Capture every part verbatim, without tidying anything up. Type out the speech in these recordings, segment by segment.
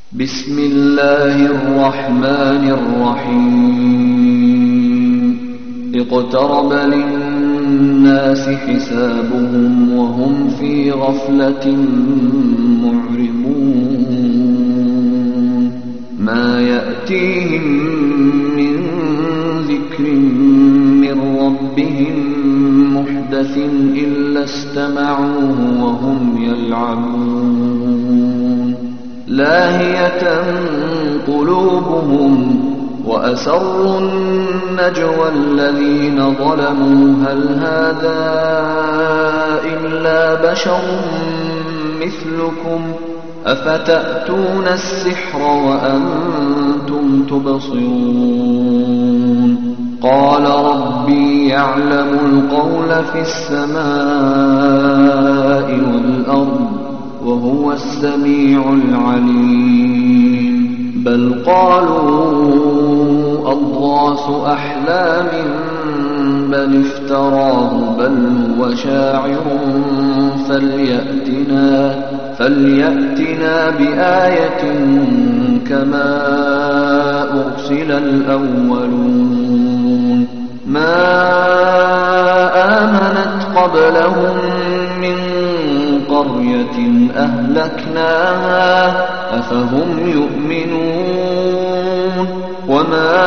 بسم الله الرحمن الرحيم اقترب للناس حسابهم وهم في غفلة معرضون ما يأتيهم من ذكر من ربهم محدث إلا استمعوه وهم يلعبون لاهية قلوبهم وأسروا النجوى الذين ظلموا هل هذا إلا بشر مثلكم أفتأتون السحر وأنتم تبصرون قال ربي يعلم القول في السماء والأرض وهو السميع العليم بل قالوا أضغاث أحلام بل افتراه بل هو شاعر فليأتنا, فليأتنا بآية كما أرسل الأولون ما آمنت قبلهم من قرية أهلكناها أفهم يؤمنون وما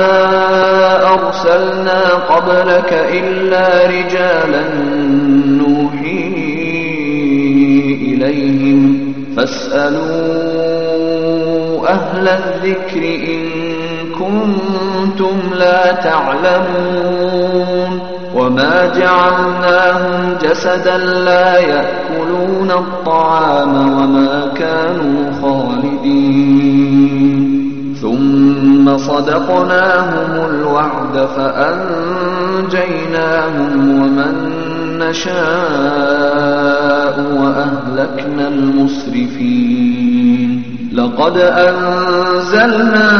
أرسلنا قبلك إلا رجالا نوحي إليهم فاسألوا أهل الذكر إن كنتم لا تعلمون وما جعلناهم جسدا لا يأكلون الطعام وما كانوا خالدين ثم صدقناهم الوعد فأنجيناهم ومن نشاء وأهلكنا المسرفين لقد أنزلنا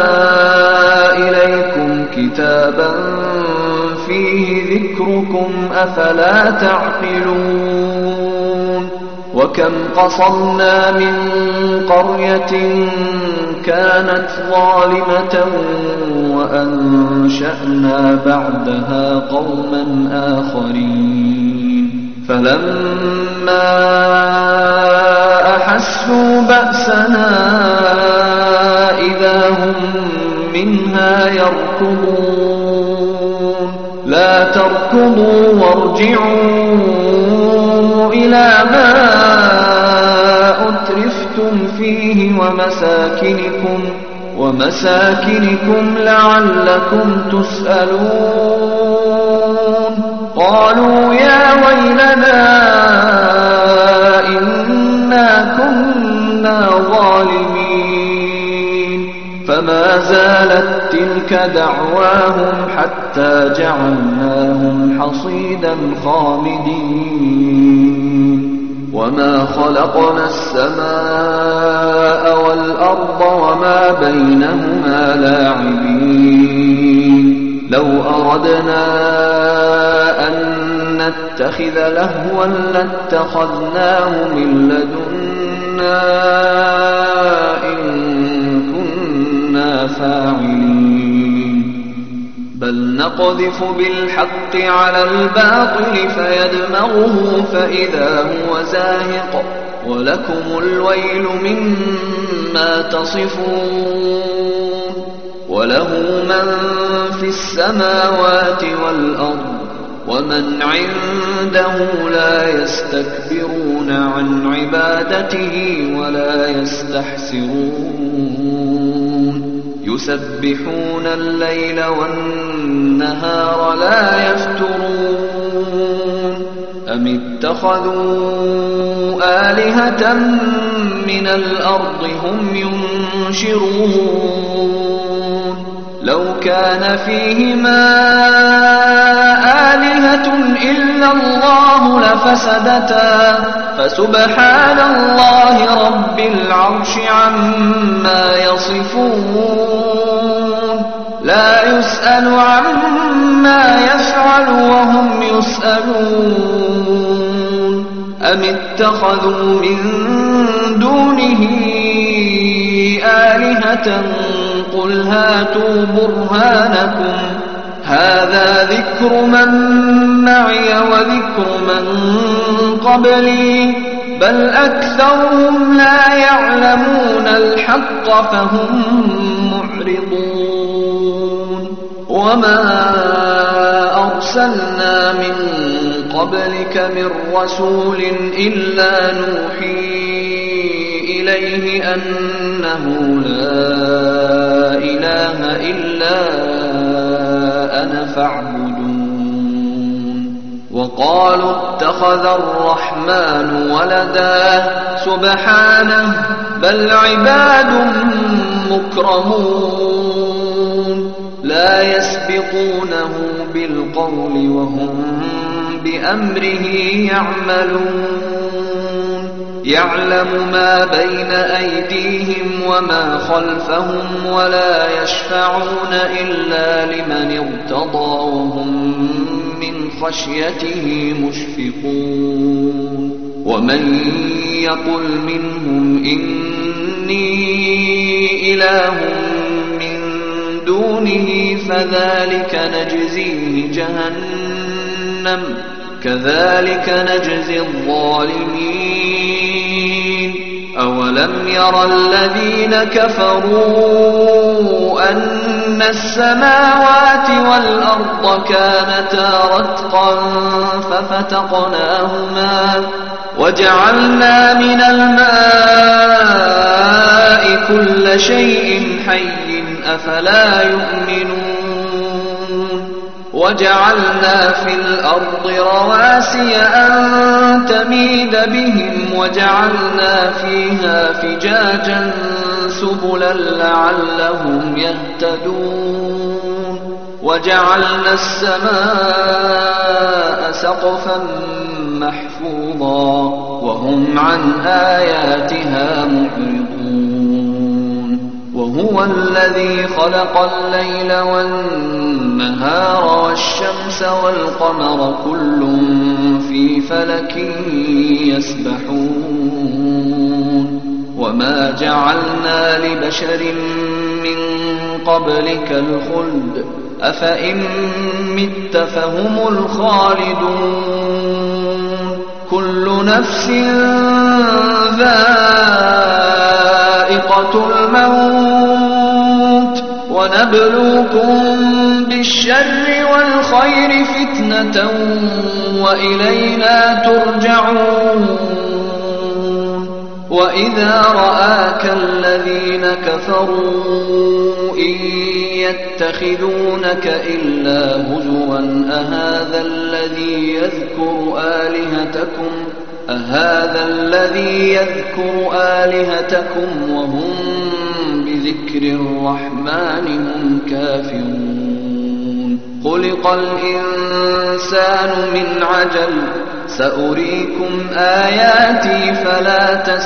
إليكم كتابا فيه ذكركم أفلا تعقلون وكم قصمنا من قرية كانت ظالمة وأنشأنا بعدها قوما آخرين فلما أحسوا بأسنا إذا هم منها يركضون لا تركضوا وارجعوا إلى ما أترفتم فيه ومساكنكم ومساكنكم لعلكم تسألون قالوا يا ويلنا إنا كنا ظالمين فما زالت تلك دعواهم حتى جعلناهم حصيدا خامدين وما خلقنا السماء والأرض وما بينهما لاعبين لو أردنا أن نتخذ لهوا لاتخذناه من لدنا إن كنا فاعلين بل نقذف بالحق على الباطل فيدمغه فإذا هو زاهق ولكم الويل مما تصفون وله من في السماوات والأرض ومن عنده لا يستكبرون عن عبادته ولا يستحسرون يسبحون الليل والنهار لا يفترون أم اتخذوا آلهة من الأرض هم ينشرون لو كان فيهما آلهة إلا الله لفسدتا فسبحان الله رب العرش عما يصفون لا يسأل عما يفعل وهم يسألون أم اتخذوا من دونه بينة قل هاتوا برهانكم هذا ذكر من معي وذكر من قبلي بل أكثرهم لا يعلمون الحق فهم معرضون وما أرسلنا من قبلك من رسول إلا نوحي إليه أنه لا إله إلا أنا فاعبدون وقالوا اتخذ الرحمن ولدا سبحانه بل عباد مكرمون لا يسبقونه بالقول وهم بأمره يعملون يعلم ما بين أيديهم وما خلفهم ولا يشفعون إلا لمن ارتضى وهم من خشيته مشفقون ومن يقل منهم إني إله من دونه فذلك نجزيه جهنم كذلك نجزي الظالمين أولم ير الذين كفروا أن السماوات والأرض كانتا رتقا ففتقناهما وجعلنا من الماء كل شيء حي أفلا يؤمنون وجعلنا في الأرض رواسي أن تميد بهم وجعلنا فيها فجاجا سبلا لعلهم يهتدون وجعلنا السماء سقفا محفوظا وهم عن آياتها معرضون وهو الذي خلق الليل والنهار والشمس والقمر كل في فلك يسبحون وما جعلنا لبشر من قبلك الخلد أفإن مت فهم الخالدون كل نفس ذائقة الموت ونبلوكم بالشر والخير فتنة وإلينا ترجعون وإذا رآك الذين كفروا إن يتخذونك إلا هزوا أهذا الذي يذكر آلهتكم أهذا الذي يذكر آلهتكم وهم بذكر الرحمن هم كافرون خلق الإنسان من عجل سأريكم آياتي فلا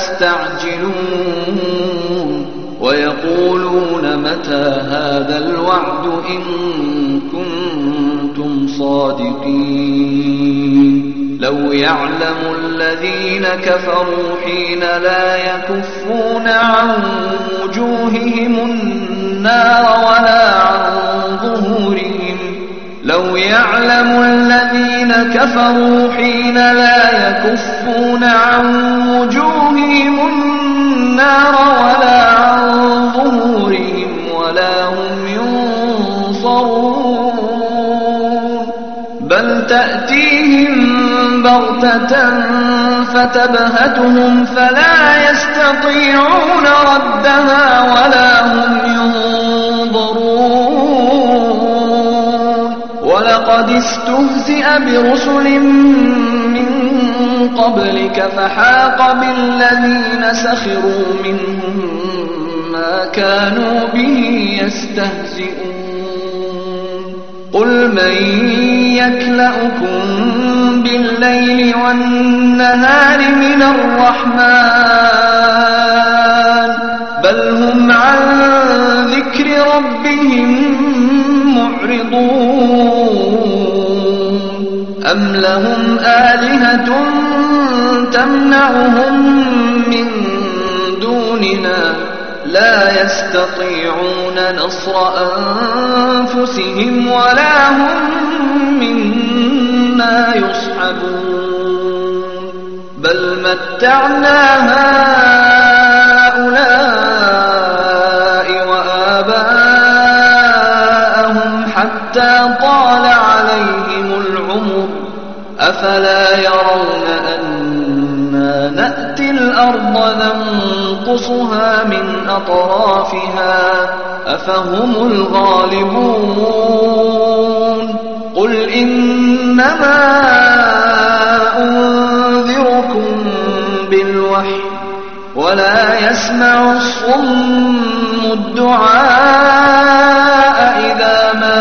تستعجلون ويقولون متى هذا الوعد إن كنتم صادقين لو يعلم الذين كفروا حين لا يكفون عن وجوههم النار ولا عن ظهورهم لو يعلم الذين كفروا حين لا يكفون عن وجوههم النار ولا عن ظهورهم ولا هم ينصرون بل تأتيهم بغتة فتبهتهم فلا يستطيعون ردها ولا هم ينظرون ولقد استهزئ برسل من قبلك فحاق بالذين سخروا منهم ما كانوا به يستهزئون قل من يكلأكم بالليل والنهار من الرحمن بل هم عن ذكر ربهم معرضون أم لهم آلهة تمنعهم من دوننا لا يستطيعون نصر أنفسهم ولا هم منا يصحبون بل متعنا هؤلاء وآباءهم حتى طال عليهم العمر أفلا يرون أنا نأتي الأرض ننقصها من أطرافها أفهم الغالبون قل إنما أنذركم بالوحي ولا يسمع الصم الدعاء إذا ما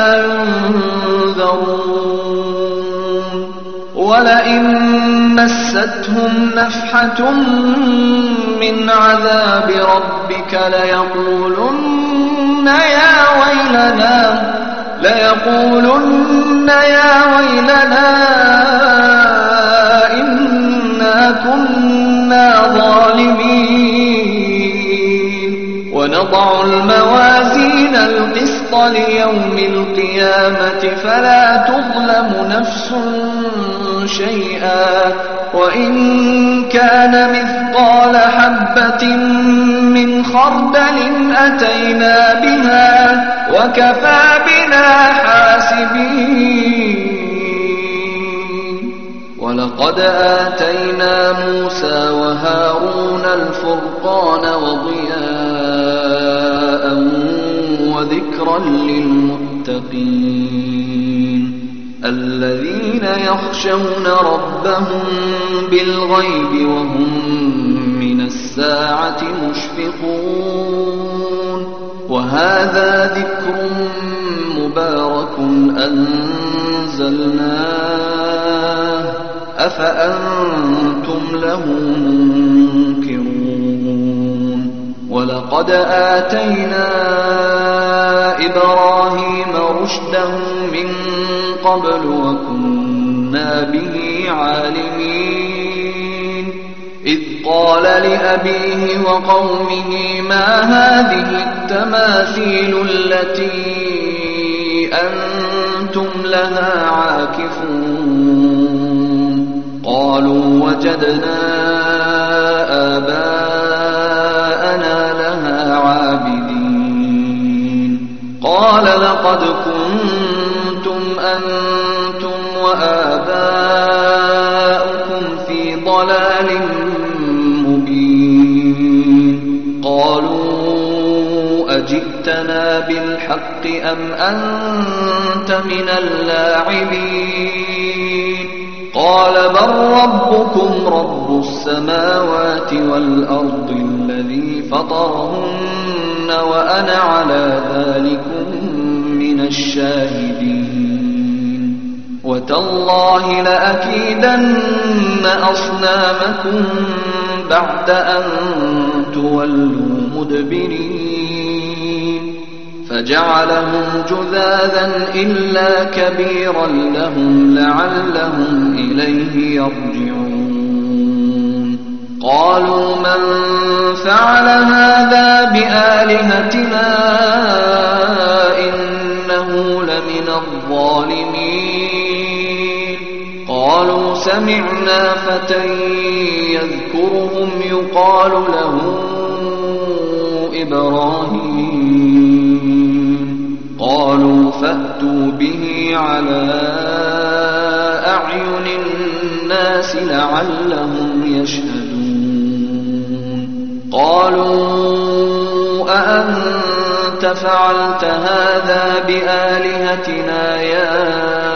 ينذرون ولئن مستهم نفحة من عذاب ربك ليقولن يا ويلنا ليقولن يا ويلنا إنا كنا ظالمين ونضع الموازين القسط ليوم القيامة فلا تظلم نفس شيئا وإن كان مثقال حبة من خردل أتينا بها وكفى بنا حاسبين ولقد آتينا موسى وهارون الفرقان وضياء وذكرا للمتقين الذين يخشون ربهم بالغيب وهم من الساعة مشفقون وهذا ذكر مبارك أنزلناه أفأنتم له منكرون ولقد آتينا إبراهيم رشده من قبل وكنا به عالمين إذ قال لأبيه وقومه ما هذه التماثيل التي أنتم لها عاكفون قالوا وجدنا آباءنا لها عابدين قال لقد كنتم أنتم وآباؤكم في ضلال مبين قالوا أجئتنا بالحق أم أنت من اللاعبين قال بل ربكم رب السماوات والأرض الذي فطرهن وأنا على ذلكم من الشاهدين وتالله لأكيدن أصنامكم بعد أن تولوا مدبرين فجعلهم جذاذا إلا كبيرا لهم لعلهم إليه يرجعون قالوا من فعل هذا بآلهتنا إنه لمن الظالمين قالوا سمعنا فتى يذكرهم يقال له إبراهيم قالوا فأتوا به على أعين الناس لعلهم يشهدون قالوا أأنت فعلت هذا بآلهتنا يا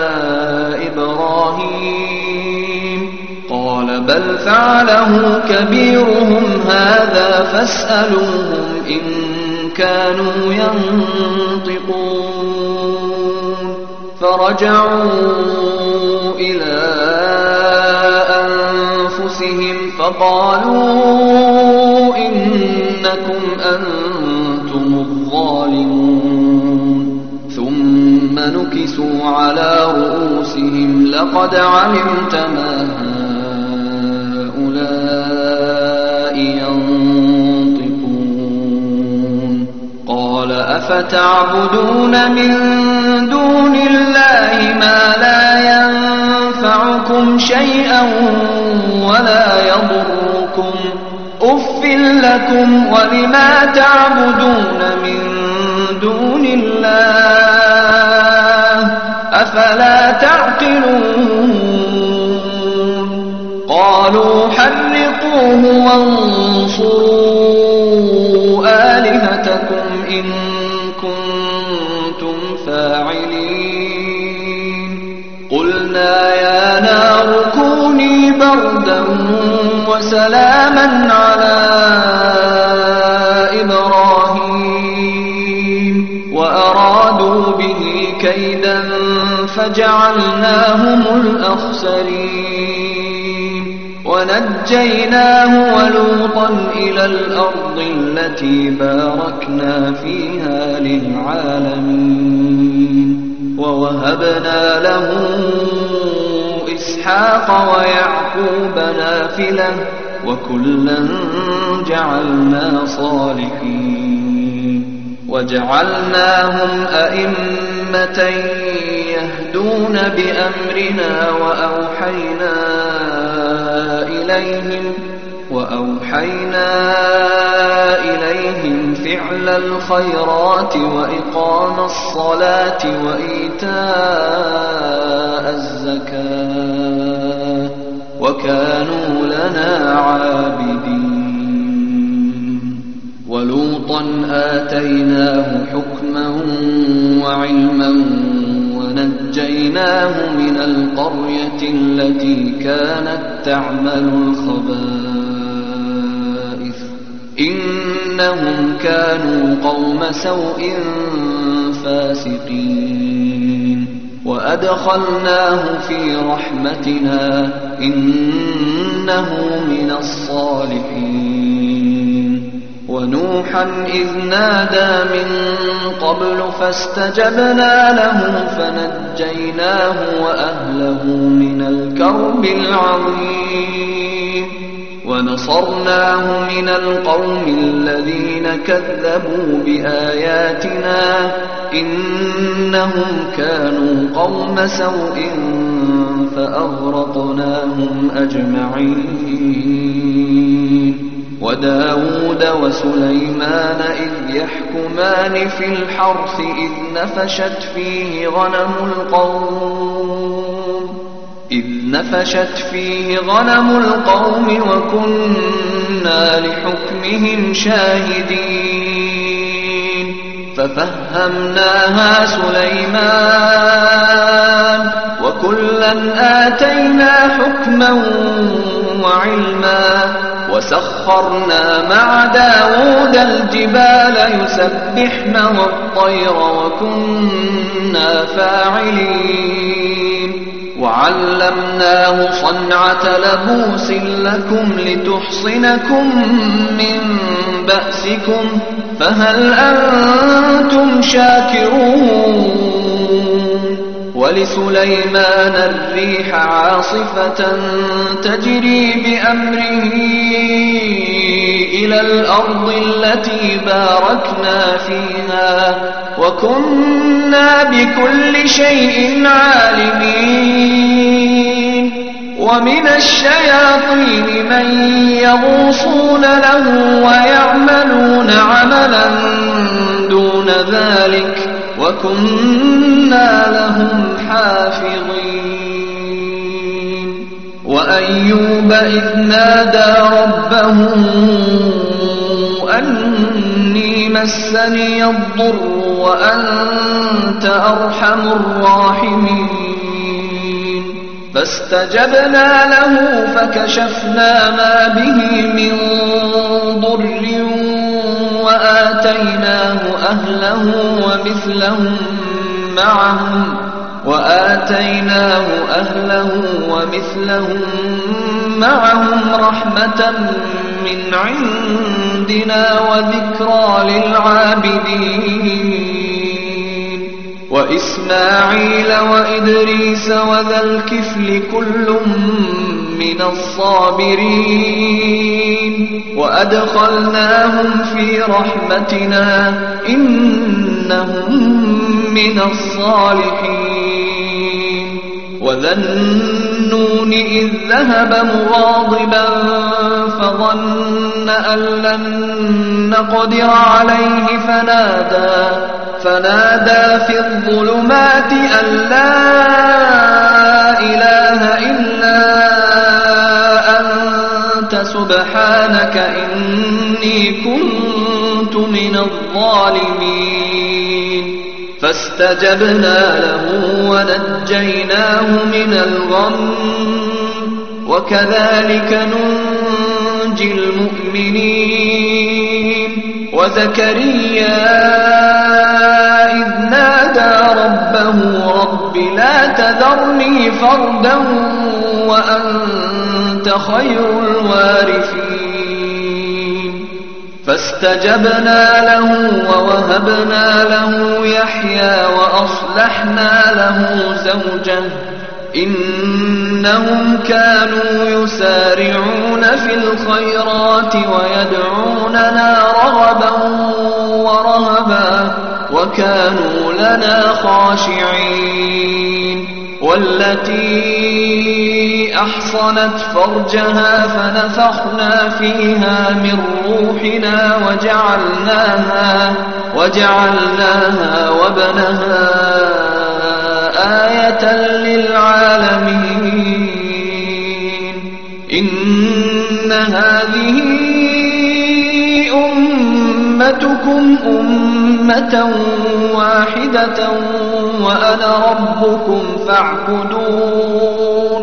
إبراهيم قال بل فعله كبيرهم هذا فاسألوهم إن كانوا ينطقون فرجعوا إلى أنفسهم فقالوا إنكم أنتم الظالمون ثم نكسوا على رؤوسهم لقد علمت ما هؤلاء ينطقون قال أفتعبدون من دون الله ما لا ينفعكم شيئا ولا يضركم أف لكم ولما تعبدون من دون الله أفلا تعقلون قالوا حرقوه وانصروا آلهتكم إن كنتم فاعلين قلنا يا نار كوني بردا وسلاما على إبراهيم وأرادوا به كيدا فجعلناهم الأخسرين ونجيناه ولوطا إلى الأرض التي باركنا فيها للعالمين ووهبنا له إسحاق ويعقوب نافلة وكلا جعلنا صالحين وجعلناهم أئمة يهدون بأمرنا وأوحينا إليهم وأوحينا إليهم فعل الخيرات وإقام الصلاة وإيتاء الزكاة وكانوا لنا عابدين ولوطا آتيناه حكما وعلما ونجيناه من القرية التي كانت تعمل الخبائث إنهم كانوا قوم سوء فاسقين وأدخلناه في رحمتنا إنه من الصالحين ونوحا إذ نادى من قبل فاستجبنا له فنجيناه وأهله من الكرب العظيم ونصرناه من القوم الذين كذبوا بآياتنا إنهم كانوا قوم سوء فأغرقناهم أجمعين وداود وسليمان إذ يحكمان في الحرث إذ نفشت فيه غنم القوم إذ نفشت فيه غنم القوم وكنا لحكمهم شاهدين ففهمناها سليمان وكلا آتينا حكما وعلما وسخرنا مع داود الجبال يسبحن والطير وكنا فاعلين وعلمناه صنعة لبوس لكم لتحصنكم من بأسكم فهل أنتم شاكرون ولسليمان الريح عاصفة تجري بأمره إلى الأرض التي باركنا فيها وكنا بكل شيء عالمين ومن الشياطين من يغوصون له ويعملون عملا دون ذلك وكنا لهم حافظين وأيوب إذ نادى ربه أني مسني الضر وأنت أرحم الراحمين فاستجبنا له فكشفنا ما به من ضر وآتيناه أهله ومثلهم معهم وآتيناه أهله ومثلهم معهم رحمة من عندنا وذكرى للعابدين وإسماعيل وإدريس وذا الكفل كل من الصابرين وأدخلناهم في رحمتنا إنهم من الصالحين وذا النون إذ ذهب مغاضبا فظن أن لن نقدر عليه فنادى فنادى في الظلمات أن لا إله إلا أنت سبحانك إني كنت من الظالمين فاستجبنا له ونجيناه من الغم وكذلك ننجي المؤمنين وزكريا إذ نادى ربه رب لا تذرني فردا وأنت خير الوارثين فاستجبنا له ووهبنا له يحيى وأصلحنا له زوجه إنهم كانوا يسارعون في الخيرات ويدعوننا رغبا ورهبا وكانوا لنا خاشعين والتي أحصنت فرجها فنفخنا فيها من روحنا وجعلناها, وجعلناها وابنها آية للعالمين إن هذه أمتكم أمة واحدة وأنا ربكم فاعبدون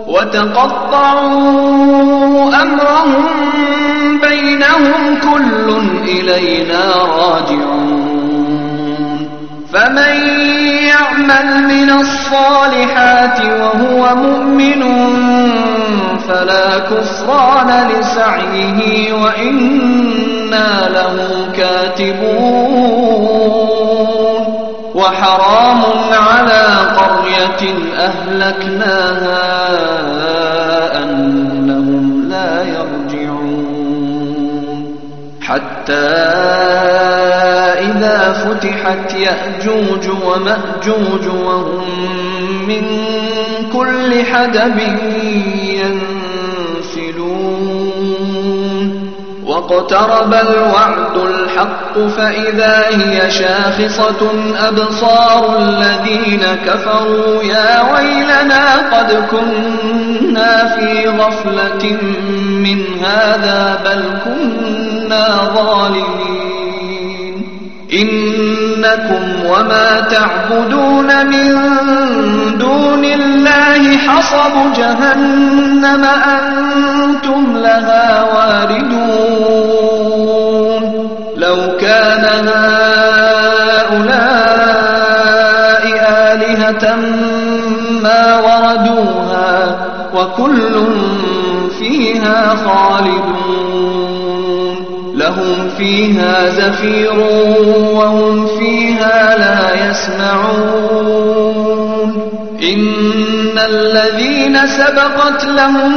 وتقطعوا أمرهم بينهم كل إلينا راجعون فمن يعمل من الصالحات وهو مؤمن فلا كفران لسعيه وإنا له كاتبون وحرام على قرية أهلكناها أنهم لا يرجعون حتى إذا فتحت يأجوج ومأجوج وهم من كل حدب ينسلون واقترب الوعد الحق فإذا هي شاخصة أبصار الذين كفروا يا ويلنا قد كنا في غفلة من هذا بل كنا ظالمين إنكم وما تعبدون من دون الله حصب جهنم أنتم لها واردون لو كان هؤلاء آلهة ما وردوها وكل فيها خالدون لهم فيها زفير وهم فيها لا يسمعون إن الذين سبقت لهم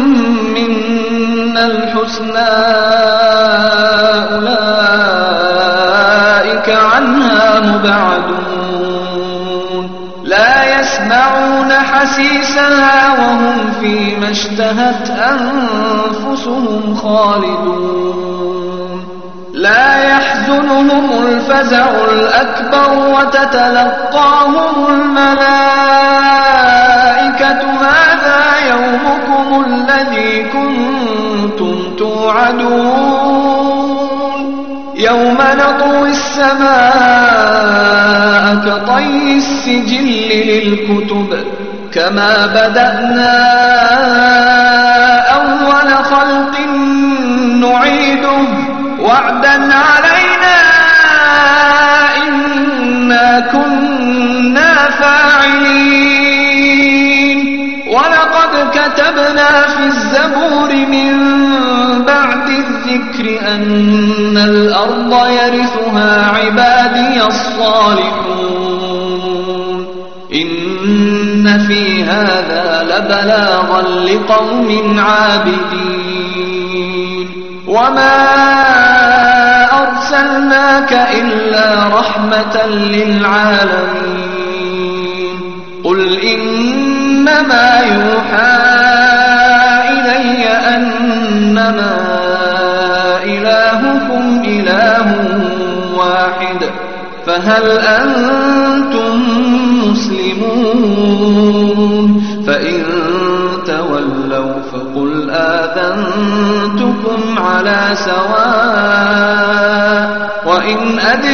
منا الحسنى أولئك عنها مبعدون لا يسمعون حسيسها وهم فيما اشتهت أنفسهم خالدون لا يحزنهم الفزع الأكبر وتتلقاهم الملائكة هذا يومكم الذي كنتم توعدون يوم نطوي السماء كطي السجل للكتب كما بدأنا أول خلق نعيده وعدا علينا إنا كنا فاعلين ولقد كتبنا في الزبور من بعد الذكر أن الأرض يرثها عبادي الصالحون إن في هذا لبلاغا لقوم عابدين وما أرسلناك إلا رحمة للعالمين قل إنما يوحى إلي أنما إلهكم إله واحد فهل أنتم مسلمون فإن تولوا فقل آذنتكم على سواء وإن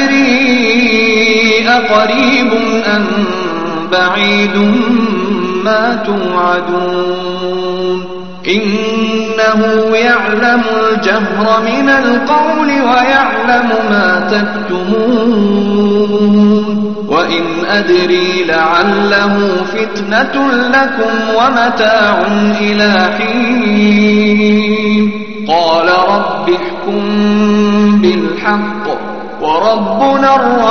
أدري أقريب أم بعيد ما توعدون إنه يعلم الجهر من القول ويعلم ما تكتمون وإن أدري لعله فتنة لكم ومتاع إلى حين قال رب احكم بالحق وربنا الرحمن